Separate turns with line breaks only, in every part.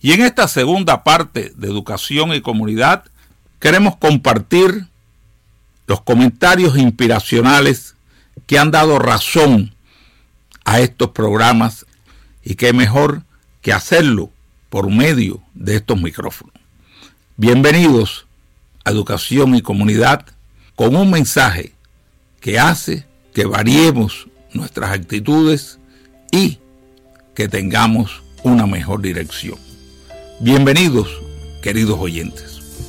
Y en esta segunda parte de Educación y Comunidad queremos compartir los comentarios inspiracionales que han dado razón a estos programas, y qué mejor que hacerlo por medio de estos micrófonos. Bienvenidos a Educación y Comunidad, con un mensaje que hace que variemos nuestras actitudes y que tengamos una mejor dirección. Bienvenidos, queridos oyentes.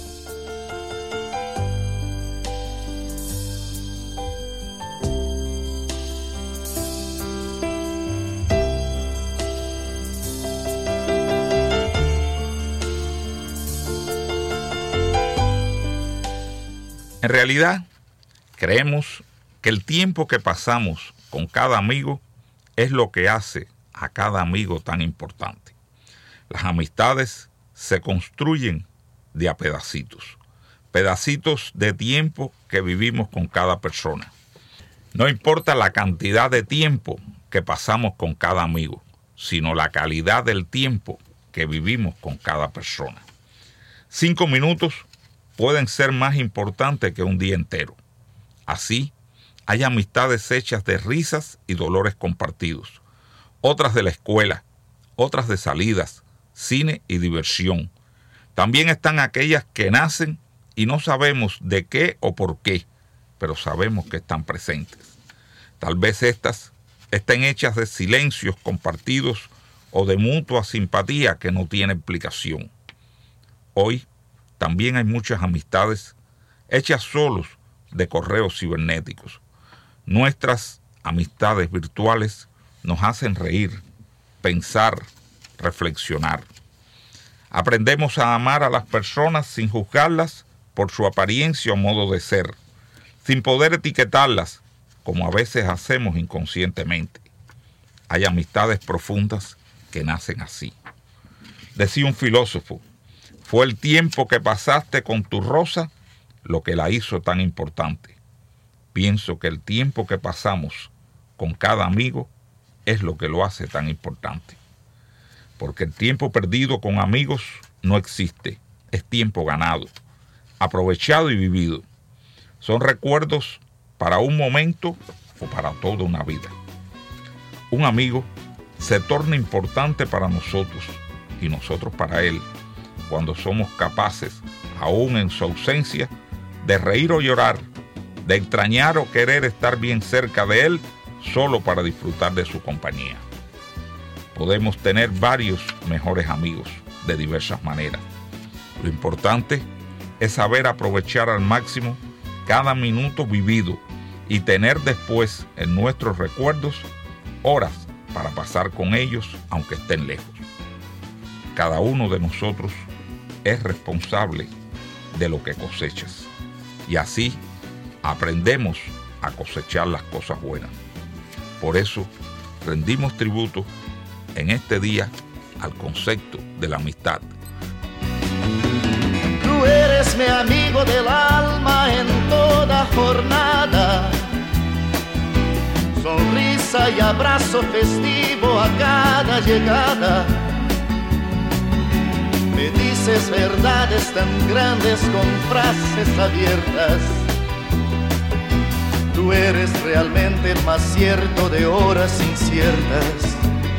En realidad, creemos que el tiempo que pasamos con cada amigo es lo que hace a cada amigo tan importante. Las amistades se construyen de a pedacitos de tiempo que vivimos con cada persona. No importa la cantidad de tiempo que pasamos con cada amigo, sino la calidad del tiempo que vivimos con cada persona. 5 minutos pueden ser más importantes que un día entero. Así, hay amistades hechas de risas y dolores compartidos, otras de la escuela, otras de salidas, cine y diversión. También están aquellas que nacen y no sabemos de qué o por qué, pero sabemos que están presentes. Tal vez estas estén hechas de silencios compartidos o de mutua simpatía que no tiene explicación. Hoy, también hay muchas amistades hechas solos de correos cibernéticos. Nuestras amistades virtuales nos hacen reír, pensar, reflexionar. Aprendemos a amar a las personas sin juzgarlas por su apariencia o modo de ser, sin poder etiquetarlas, como a veces hacemos inconscientemente. Hay amistades profundas que nacen así. Decía un filósofo: fue el tiempo que pasaste con tu rosa lo que la hizo tan importante. Pienso que el tiempo que pasamos con cada amigo es lo que lo hace tan importante. Porque el tiempo perdido con amigos no existe, es tiempo ganado, aprovechado y vivido. Son recuerdos para un momento o para toda una vida. Un amigo se torna importante para nosotros y nosotros para él, cuando somos capaces, aún en su ausencia, de reír o llorar, de extrañar o querer estar bien cerca de él, solo para disfrutar de su compañía. Podemos tener varios mejores amigos de diversas maneras. Lo importante es saber aprovechar al máximo cada minuto vivido y tener después en nuestros recuerdos horas para pasar con ellos aunque estén lejos. Cada uno de nosotros es responsable de lo que cosechas, y así aprendemos a cosechar las cosas buenas. Por eso rendimos tributo en este día al concepto de la amistad.
Tú eres mi amigo del alma en toda jornada, sonrisa y abrazo festivo a cada llegada. Me dices verdades tan grandes con frases abiertas. Tú eres realmente el más cierto de horas inciertas.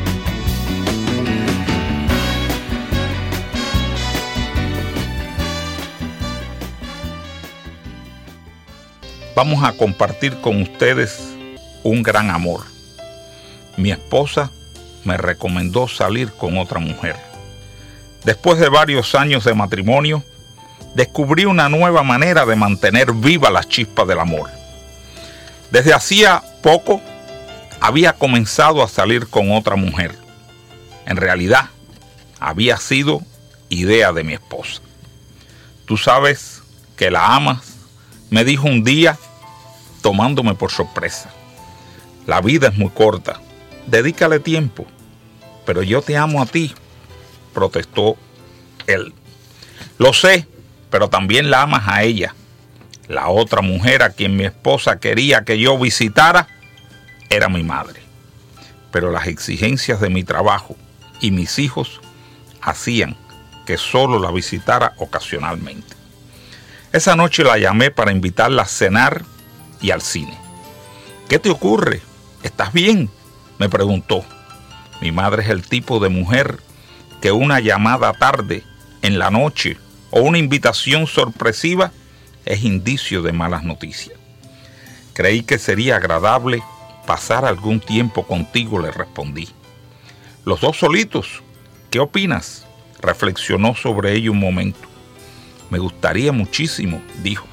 Vamos a compartir con ustedes un gran amor. Mi esposa me recomendó salir con otra mujer. Después de varios años de matrimonio, descubrí una nueva manera de mantener viva la chispa del amor. Desde hacía poco había comenzado a salir con otra mujer. En realidad, había sido idea de mi esposa. Tú sabes que la amas, me dijo un día, tomándome por sorpresa. La vida es muy corta, dedícale tiempo. Pero yo te amo a ti, protestó él. Lo sé, pero también la amas a ella. La otra mujer a quien mi esposa quería que yo visitara era mi madre. Pero las exigencias de mi trabajo y mis hijos hacían que solo la visitara ocasionalmente. Esa noche la llamé para invitarla a cenar y al cine. ¿Qué te ocurre? ¿Estás bien?, me preguntó. Mi madre es el tipo de mujer que una llamada tarde, en la noche, o una invitación sorpresiva es indicio de malas noticias. Creí que sería agradable pasar algún tiempo contigo, le respondí. Los dos solitos, ¿qué opinas? Reflexionó sobre ello un momento. Me gustaría muchísimo, dijo.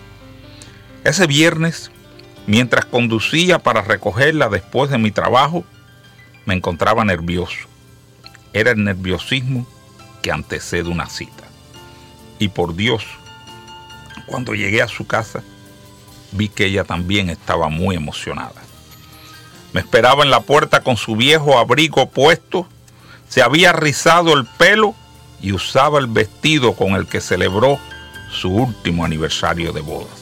Ese viernes, mientras conducía para recogerla después de mi trabajo, me encontraba nervioso. Era el nerviosismo que antecede una cita. Y por Dios, cuando llegué a su casa, vi que ella también estaba muy emocionada. Me esperaba en la puerta con su viejo abrigo puesto, se había rizado el pelo y usaba el vestido con el que celebró su último aniversario de bodas.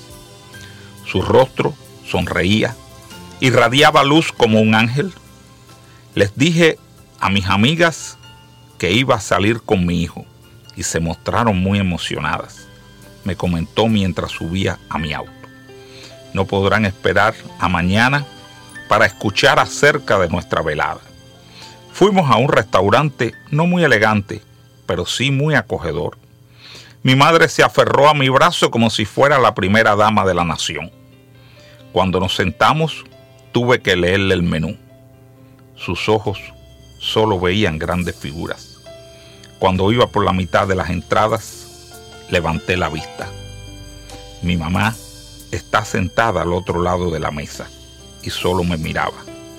Su rostro sonreía, irradiaba luz como un ángel. Les dije a mis amigas que iba a salir con mi hijo y se mostraron muy emocionadas. Me comentó mientras subía a mi auto. No podrán esperar a mañana para escuchar acerca de nuestra velada. Fuimos a un restaurante no muy elegante, pero sí muy acogedor. Mi madre se aferró a mi brazo como si fuera la primera dama de la nación. Cuando nos sentamos, tuve que leerle el menú. Sus ojos solo veían grandes figuras. Cuando iba por la mitad de las entradas, levanté la vista. Mi mamá está sentada al otro lado de la mesa y solo me miraba.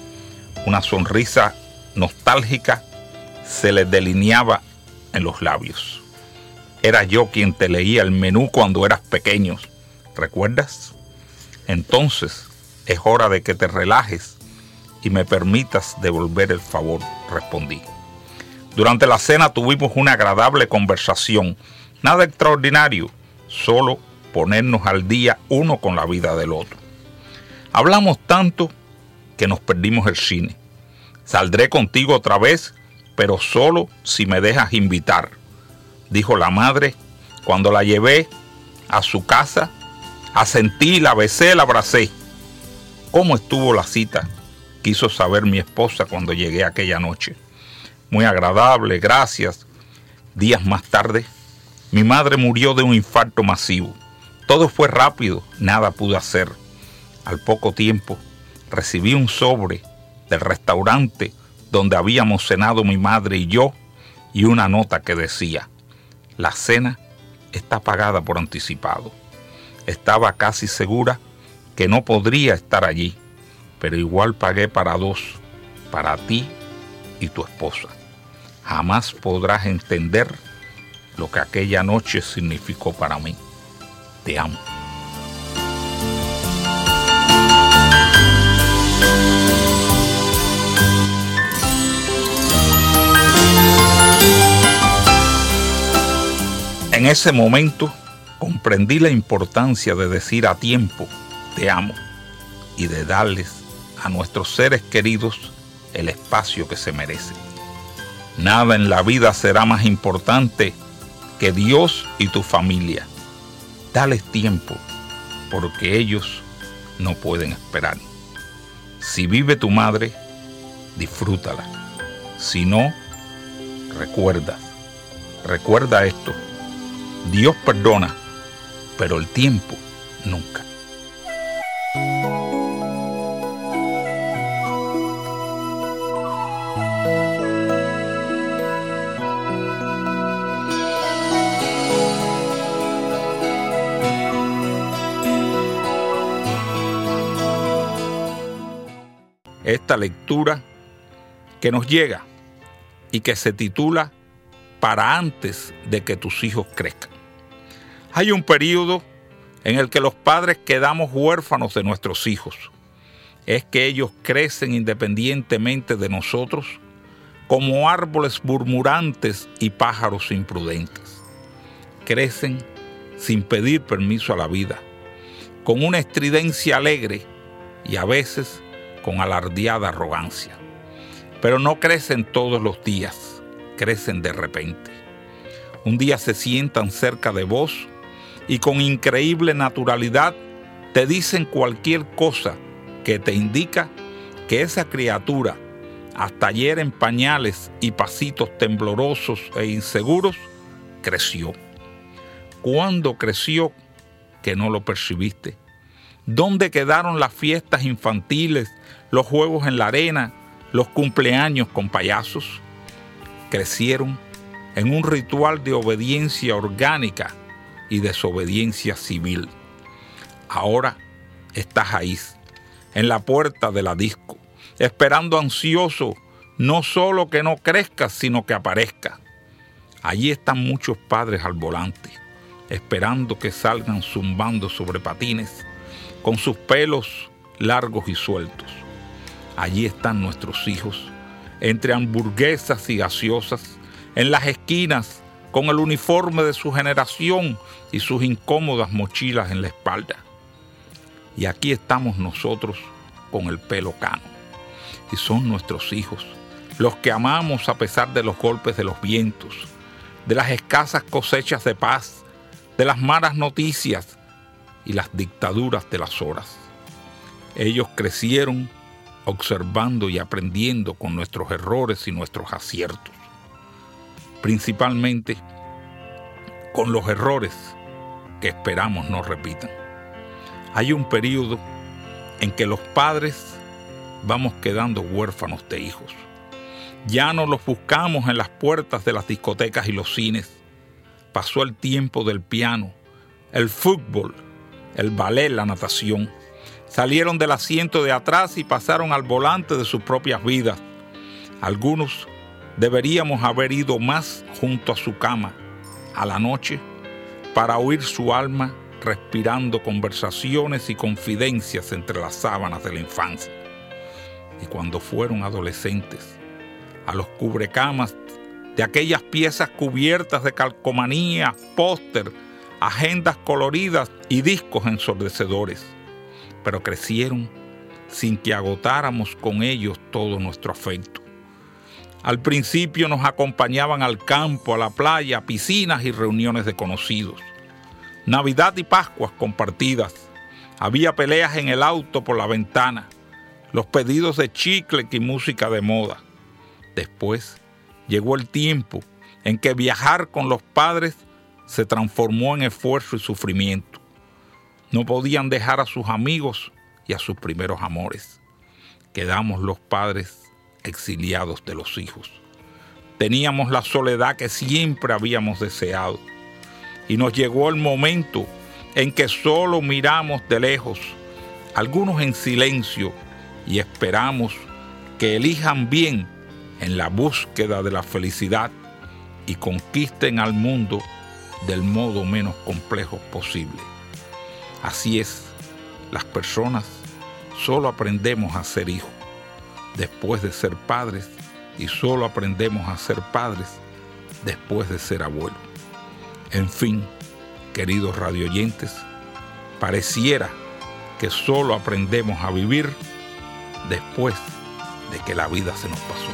Una sonrisa nostálgica se le delineaba en los labios. Era yo quien te leía el menú cuando eras pequeño, ¿recuerdas? Entonces es hora de que te relajes y me permitas devolver el favor, respondí. Durante la cena tuvimos una agradable conversación, nada extraordinario, solo ponernos al día uno con la vida del otro. Hablamos tanto que nos perdimos el cine. Saldré contigo otra vez, pero solo si me dejas invitar, dijo la madre cuando la llevé a su casa. Asentí, la besé, la abracé. ¿Cómo estuvo la cita?, quiso saber mi esposa cuando llegué aquella noche. Muy agradable, gracias. Días más tarde, mi madre murió de un infarto masivo. Todo fue rápido, nada pude hacer. Al poco tiempo, recibí un sobre del restaurante donde habíamos cenado mi madre y yo, y una nota que decía: la cena está pagada por anticipado. Estaba casi segura que no podría estar allí, pero igual pagué para dos, para ti y tu esposa. Jamás podrás entender lo que aquella noche significó para mí. Te amo. En ese momento comprendí la importancia de decir a tiempo te amo y de darles a nuestros seres queridos el espacio que se merecen. Nada en la vida será más importante que Dios y tu familia. Dales tiempo, porque ellos no pueden esperar. Si vive tu madre, disfrútala. Si no, recuerda esto: Dios perdona, pero el tiempo nunca. Esta lectura que nos llega y que se titula Para antes de que tus hijos crezcan. Hay un periodo en el que los padres quedamos huérfanos de nuestros hijos. Es que ellos crecen independientemente de nosotros, como árboles murmurantes y pájaros imprudentes. Crecen sin pedir permiso a la vida, con una estridencia alegre y a veces con alardeada arrogancia. Pero no crecen todos los días, crecen de repente. Un día se sientan cerca de vos y con increíble naturalidad te dicen cualquier cosa que te indica que esa criatura, hasta ayer en pañales y pasitos temblorosos e inseguros, creció. ¿Cuándo creció que no lo percibiste? ¿Dónde quedaron las fiestas infantiles, los juegos en la arena, los cumpleaños con payasos? Crecieron en un ritual de obediencia orgánica y desobediencia civil. Ahora estás ahí, en la puerta de la disco, esperando ansioso, no solo que no crezcas, sino que aparezca. Allí están muchos padres al volante, esperando que salgan zumbando sobre patines, con sus pelos largos y sueltos. Allí están nuestros hijos, entre hamburguesas y gaseosas, en las esquinas, con el uniforme de su generación y sus incómodas mochilas en la espalda. Y aquí estamos nosotros con el pelo cano. Y son nuestros hijos, los que amamos a pesar de los golpes de los vientos, de las escasas cosechas de paz, de las malas noticias y las dictaduras de las horas. Ellos crecieron observando y aprendiendo con nuestros errores y nuestros aciertos, principalmente con los errores que esperamos no repitan. Hay un periodo en que los padres vamos quedando huérfanos de hijos. Ya no los buscamos en las puertas de las discotecas y los cines. Pasó el tiempo del piano, el fútbol, el ballet, la natación. Salieron del asiento de atrás y pasaron al volante de sus propias vidas. Algunos deberíamos haber ido más junto a su cama, a la noche, para oír su alma respirando conversaciones y confidencias entre las sábanas de la infancia. Y cuando fueron adolescentes, a los cubrecamas de aquellas piezas cubiertas de calcomanías, póster, agendas coloridas y discos ensordecedores, pero crecieron sin que agotáramos con ellos todo nuestro afecto. Al principio nos acompañaban al campo, a la playa, a piscinas y reuniones de conocidos. Navidad y Pascuas compartidas. Había peleas en el auto por la ventana, los pedidos de chicle y música de moda. Después llegó el tiempo en que viajar con los padres se transformó en esfuerzo y sufrimiento. No podían dejar a sus amigos y a sus primeros amores. Quedamos los padres exiliados de los hijos. Teníamos la soledad que siempre habíamos deseado. Y nos llegó el momento en que solo miramos de lejos, algunos en silencio, y esperamos que elijan bien en la búsqueda de la felicidad y conquisten al mundo del modo menos complejo posible. Así es, las personas solo aprendemos a ser hijos después de ser padres y solo aprendemos a ser padres después de ser abuelos. En fin, queridos radioyentes, pareciera que solo aprendemos a vivir después de que la vida se nos pasó.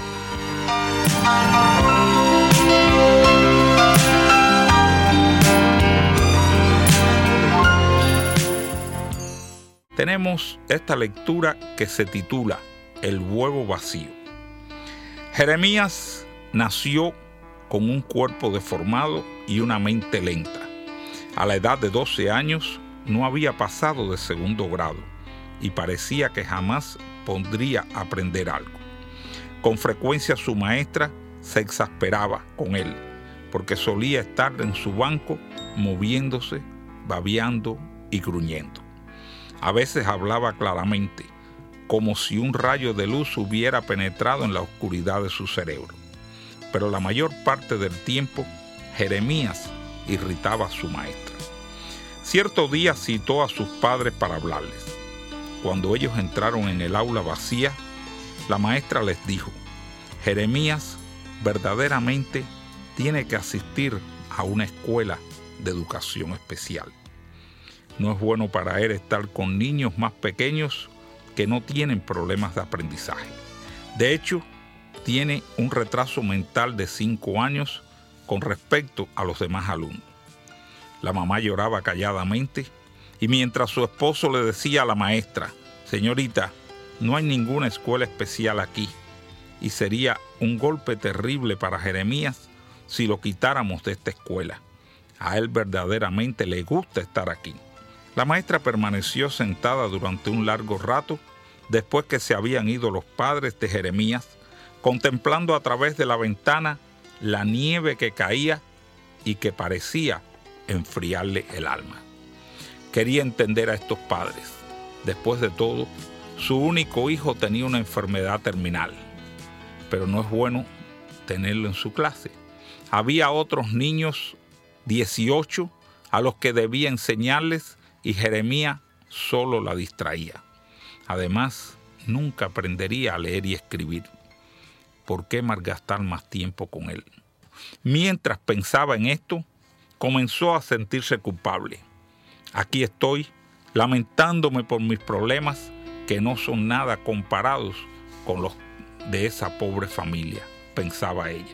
Tenemos esta lectura que se titula El huevo vacío. Jeremías nació con un cuerpo deformado y una mente lenta. A la edad de 12 años no había pasado de segundo grado y parecía que jamás podría aprender algo. Con frecuencia su maestra se exasperaba con él porque solía estar en su banco moviéndose, babeando y gruñendo. A veces hablaba claramente, como si un rayo de luz hubiera penetrado en la oscuridad de su cerebro. Pero la mayor parte del tiempo, Jeremías irritaba a su maestra. Cierto día citó a sus padres para hablarles. Cuando ellos entraron en el aula vacía, la maestra les dijo: Jeremías verdaderamente tiene que asistir a una escuela de educación especial. No es bueno para él estar con niños más pequeños que no tienen problemas de aprendizaje. De hecho, tiene un retraso mental de 5 años con respecto a los demás alumnos. La mamá lloraba calladamente y mientras su esposo le decía a la maestra: «Señorita, no hay ninguna escuela especial aquí y sería un golpe terrible para Jeremías si lo quitáramos de esta escuela. A él verdaderamente le gusta estar aquí». La maestra permaneció sentada durante un largo rato después que se habían ido los padres de Jeremías, contemplando a través de la ventana la nieve que caía y que parecía enfriarle el alma. Quería entender a estos padres. Después de todo, su único hijo tenía una enfermedad terminal, pero no es bueno tenerlo en su clase. Había otros niños, 18, a los que debía enseñarles y Jeremías solo la distraía. Además, nunca aprendería a leer y escribir. ¿Por qué malgastar más tiempo con él? Mientras pensaba en esto, comenzó a sentirse culpable. Aquí estoy, lamentándome por mis problemas que no son nada comparados con los de esa pobre familia, pensaba ella.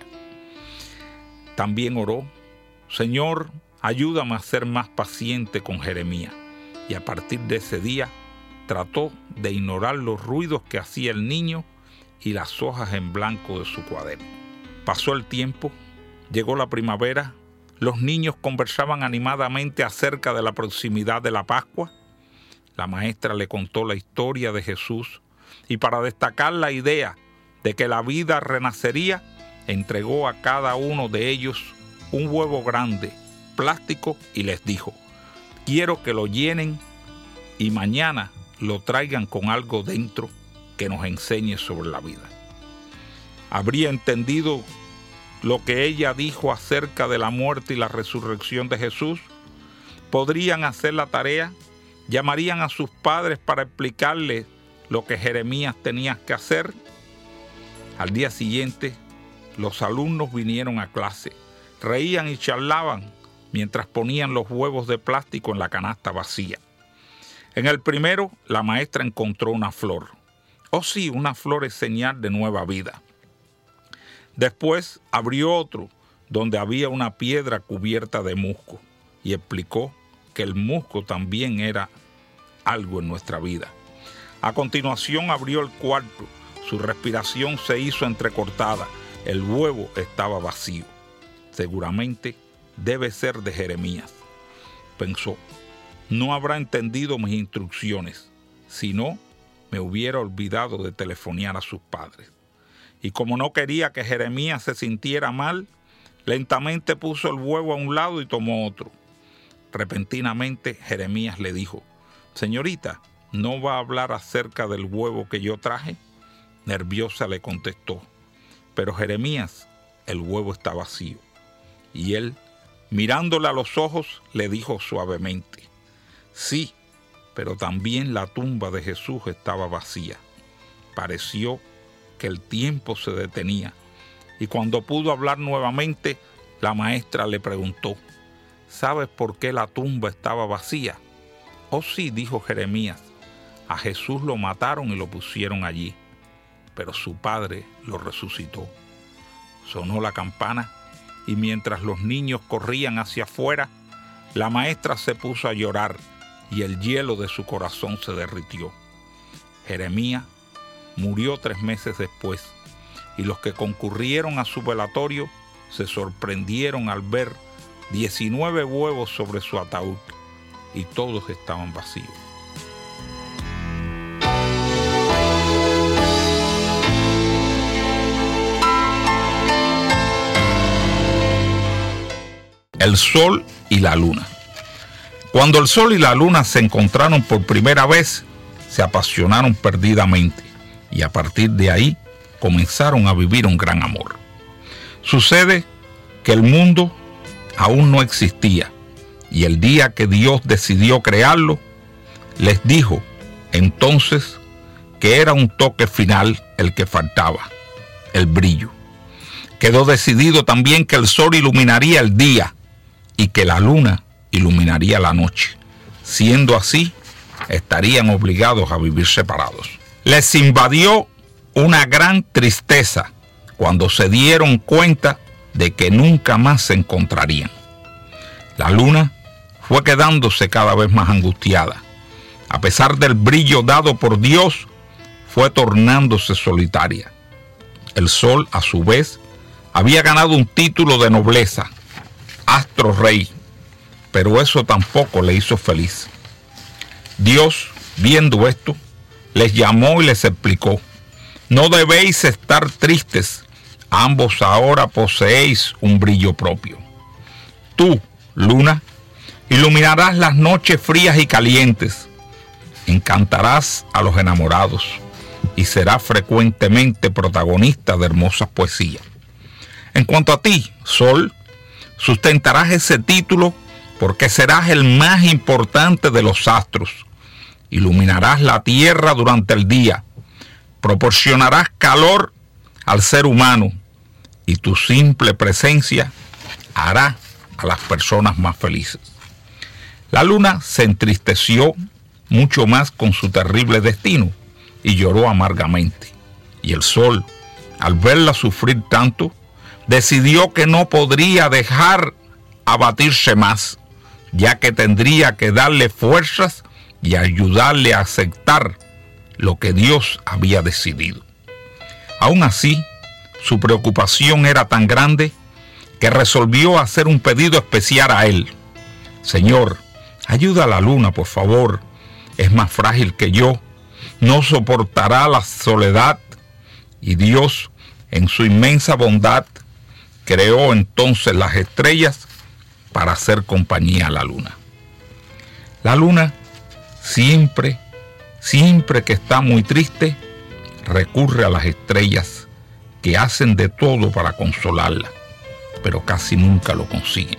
También oró: «Señor, ayúdame a ser más paciente con Jeremías». Y a partir de ese día, trató de ignorar los ruidos que hacía el niño y las hojas en blanco de su cuaderno. Pasó el tiempo, llegó la primavera, los niños conversaban animadamente acerca de la proximidad de la Pascua. La maestra le contó la historia de Jesús y para destacar la idea de que la vida renacería, entregó a cada uno de ellos un huevo grande, plástico, y les dijo: «Quiero que lo llenen y mañana lo traigan con algo dentro que nos enseñe sobre la vida». ¿Habría entendido lo que ella dijo acerca de la muerte y la resurrección de Jesús? ¿Podrían hacer la tarea? ¿Llamarían a sus padres para explicarles lo que Jeremías tenía que hacer? Al día siguiente, los alumnos vinieron a clase, reían y charlaban mientras ponían los huevos de plástico en la canasta vacía. En el primero, la maestra encontró una flor. Oh sí, una flor es señal de nueva vida. Después abrió otro, donde había una piedra cubierta de musgo, y explicó que el musgo también era algo en nuestra vida. A continuación abrió el cuarto. Su respiración se hizo entrecortada. El huevo estaba vacío. Seguramente debe ser de Jeremías, pensó. No habrá entendido mis instrucciones, si no, me hubiera olvidado de telefonear a sus padres. Y como no quería que Jeremías se sintiera mal, lentamente puso el huevo a un lado y tomó otro. Repentinamente Jeremías le dijo: «Señorita, ¿no va a hablar acerca del huevo que yo traje?». Nerviosa le contestó: «Pero Jeremías, el huevo está vacío». Y él, mirándole a los ojos, le dijo suavemente: «Sí, pero también la tumba de Jesús estaba vacía». Pareció que el tiempo se detenía, y cuando pudo hablar nuevamente, la maestra le preguntó: «¿Sabes por qué la tumba estaba vacía?». «Oh sí», dijo Jeremías, «a Jesús lo mataron y lo pusieron allí, pero su padre lo resucitó». Sonó la campana, y mientras los niños corrían hacia afuera, la maestra se puso a llorar y el hielo de su corazón se derritió. Jeremías murió 3 meses después, y los que concurrieron a su velatorio se sorprendieron al ver 19 huevos sobre su ataúd, y todos estaban vacíos. El sol y la luna. Cuando el sol y la luna se encontraron por primera vez, se apasionaron perdidamente y a partir de ahí comenzaron a vivir un gran amor. Sucede que el mundo aún no existía y el día que Dios decidió crearlo, les dijo entonces que era un toque final el que faltaba, el brillo. Quedó decidido también que el sol iluminaría el día y que la luna iluminaría la noche. Siendo así, estarían obligados a vivir separados. Les invadió una gran tristeza cuando se dieron cuenta de que nunca más se encontrarían. La luna fue quedándose cada vez más angustiada. A pesar del brillo dado por Dios, fue tornándose solitaria. El sol, a su vez, había ganado un título de nobleza, astro rey, pero eso tampoco le hizo feliz. Dios, viendo esto, les llamó y les explicó: no debéis estar tristes, ambos ahora poseéis un brillo propio. Tú, luna, iluminarás las noches frías y calientes, encantarás a los enamorados y serás frecuentemente protagonista de hermosas poesías. En cuanto a ti, sol, sustentarás ese título porque serás el más importante de los astros. Iluminarás la tierra durante el día, proporcionarás calor al ser humano y tu simple presencia hará a las personas más felices. La luna se entristeció mucho más con su terrible destino y lloró amargamente. Y el sol, al verla sufrir tanto, decidió que no podría dejar abatirse más, ya que tendría que darle fuerzas y ayudarle a aceptar lo que Dios había decidido. Aún así, su preocupación era tan grande que resolvió hacer un pedido especial a él. Señor, ayuda a la luna, por favor. Es más frágil que yo. No soportará la soledad. Y Dios, en su inmensa bondad, creó entonces las estrellas para hacer compañía a la luna. La luna siempre que está muy triste, recurre a las estrellas que hacen de todo para consolarla, pero casi nunca lo consiguen.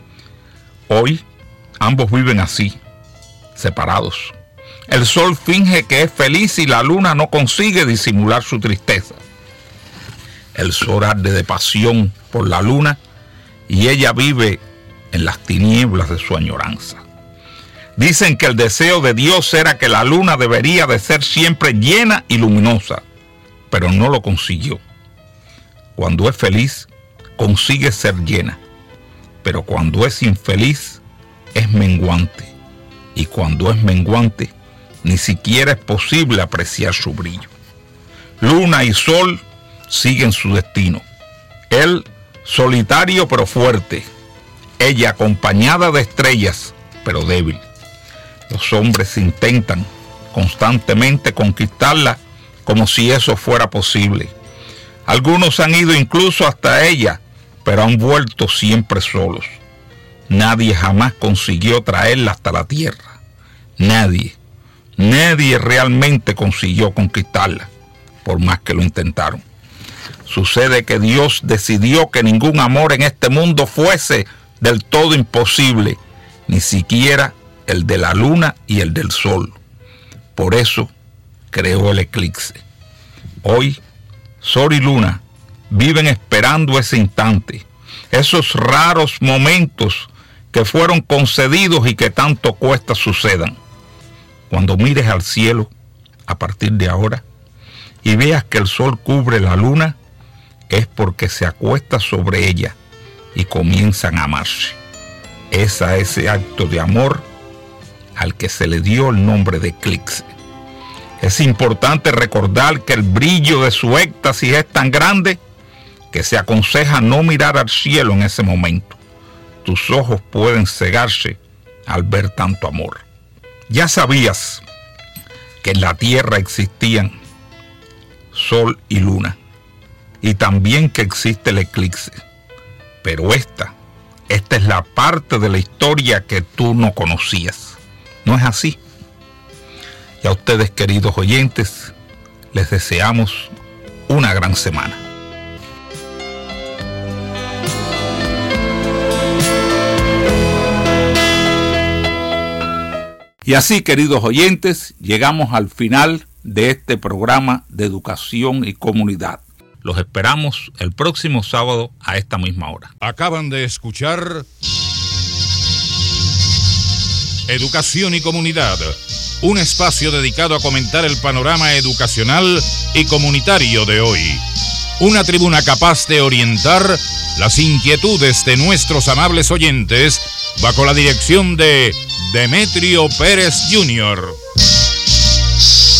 Hoy, ambos viven así, separados. El sol finge que es feliz y la luna no consigue disimular su tristeza. El sol arde de pasión por la luna y ella vive en las tinieblas de su añoranza. Dicen que el deseo de Dios era que la luna debería de ser siempre llena y luminosa, pero no lo consiguió. Cuando es feliz, consigue ser llena, pero cuando es infeliz, es menguante. Y cuando es menguante, ni siquiera es posible apreciar su brillo. Luna y sol siguen su destino. Él solitario pero fuerte, ella acompañada de estrellas pero débil. Los hombres intentan constantemente conquistarla como si eso fuera posible. Algunos han ido incluso hasta ella, pero han vuelto siempre solos. Nadie jamás consiguió traerla hasta la tierra. Nadie realmente consiguió conquistarla, por más que lo intentaron. Sucede que Dios decidió que ningún amor en este mundo fuese del todo imposible, ni siquiera el de la luna y el del sol. Por eso creó el eclipse. Hoy, sol y luna viven esperando ese instante, esos raros momentos que fueron concedidos y que tanto cuesta sucedan. Cuando mires al cielo, a partir de ahora, y veas que el sol cubre la luna, es porque se acuesta sobre ella y comienzan a amarse. Es a ese acto de amor al que se le dio el nombre de eclipse. Es importante recordar que el brillo de su éxtasis es tan grande que se aconseja no mirar al cielo en ese momento. Tus ojos pueden cegarse al ver tanto amor. Ya sabías que en la tierra existían sol y luna, y también que existe el eclipse. Pero esta es la parte de la historia que tú no conocías. ¿No es así? Y a ustedes, queridos oyentes, les deseamos una gran semana. Y así, queridos oyentes, llegamos al final de este programa de educación y comunidad. Los esperamos el próximo sábado a esta misma hora.
Acaban de escuchar Educación y Comunidad, un espacio dedicado a comentar el panorama educacional y comunitario de hoy. una tribuna capaz de orientar las inquietudes de nuestros amables oyentes bajo la dirección de Demetrio Pérez Jr.